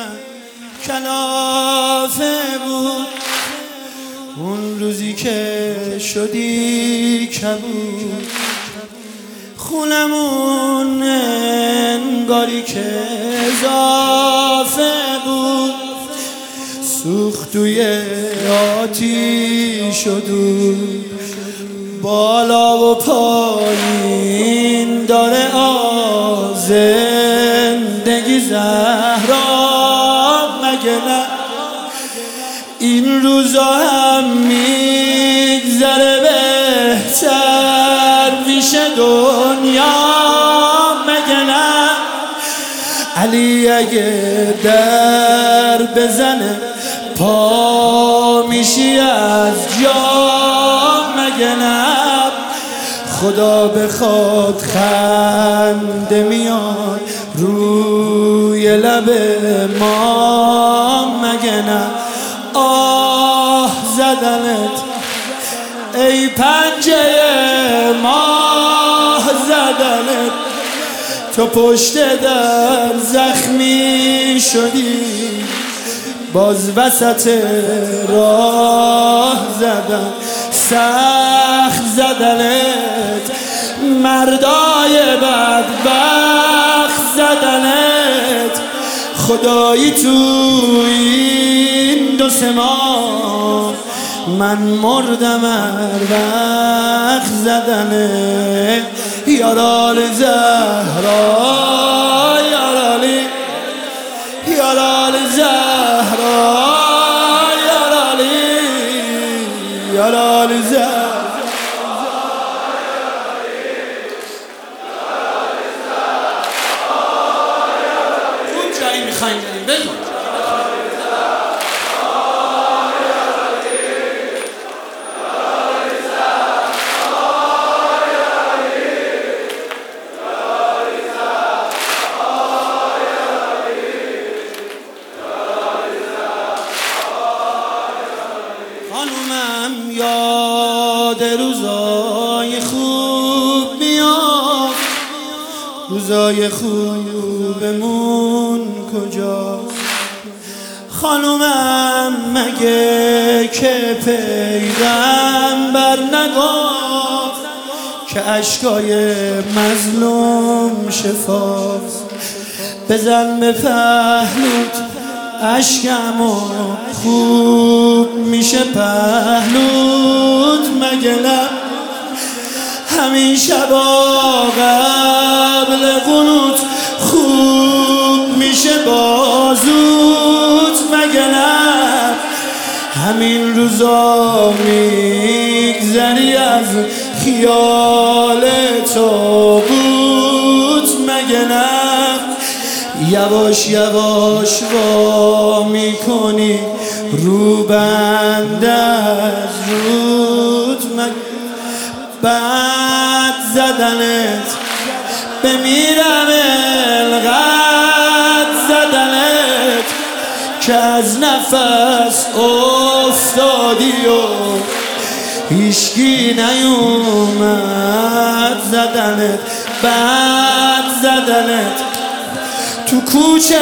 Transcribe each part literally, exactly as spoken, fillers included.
من کلافه بود، اون روزی که شدی کبود، خونمون انگاری که اضافه بود، سوخت توی آتیش شدود، بالا و پایین داره آز زندگی زهرا، مگه نه این روزا هم میگذره بهتر میشه دنیا، مگه نه علی اگه در بزنه پا میشی از جا، مگه نه خدا بخواد خنده میاد روی لب ما، مگه نه آه زدنت ای پنجه ماه زدنت، تو پشت در زخمی شدی، باز وسط راه زدن سخت زدنت، مردای بدبخت زدنت، خدایی تو این دو سه ماه من مردم هر وقت زدنت، یارال زهرا یارالی، یارال زهرا یارالی، یارال زهرا خوب جایی میخواییم بریم بگو خانومم یاد روزای خوب میاد، روزای خوبمون کجاست؟ خانومم مگه که پیغمبر نگفت که اشکای مظلوم شفاست؟ بزن به پهلوت اشکمو خوب میشه پهلوت، مگه نه همین شبا قبل قنوت خوب میشه بازوت، مگه نه همین روزا میگذری از خیال تابوت، مگه نه یواش یواش وا میکنی رو بند از رود، بعد زدنت بمیرم القد زدنت، که از نفس افتادی و هیچکی نیومد زدنت، بعد زدنت تو کوچه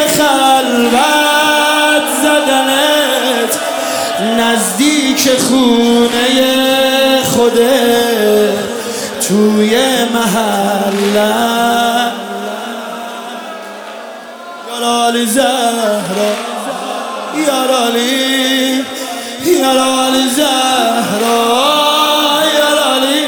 خلوت زدنت، نزدیک خونه خوده توی محله، یارالی زهرا یارالی، یارالی زهرا یارالی،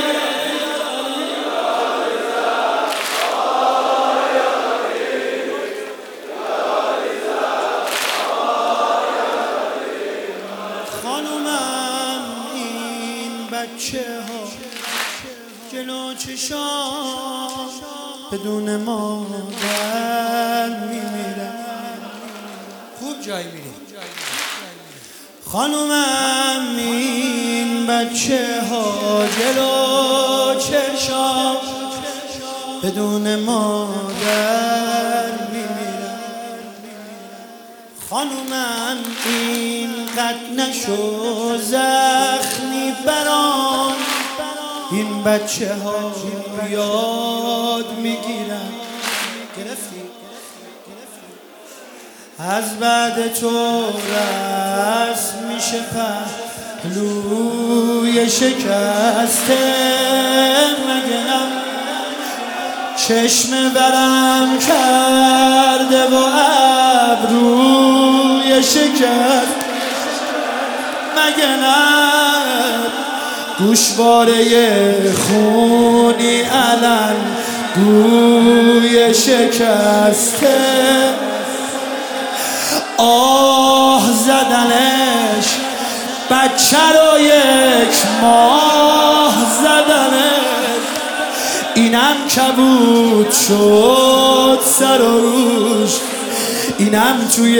خانومم این بچه ها جلو چشام بدون مادر میمیرن، خوب جایی میری خانومم این بچه ها جلو چشام بدون مادر میمیرن، خانومم این قد نشو زخمی برام، این بچه ها یاد میگیرن، گرفتی از بعد تو رسم میشه پهلوی شکسته مگنم چشم برم کرده و ابروی شکست مگنم گوشواره خونی علن گوی شکسته آه زدنش بچه رو یک ماه زدنش اینم کبود شد سر و روش اینم توی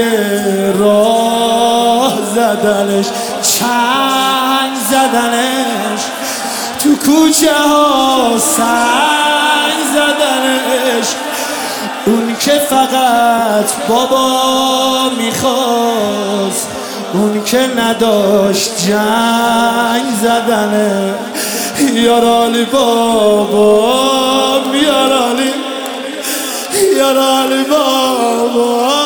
راه زدنش چنگ زدنش تو کوچه ها سنگ زدنش اون که فقط بابا میخواست اون که نداشت جنگ زدنه یارالی بابا یارالی یارالی بابا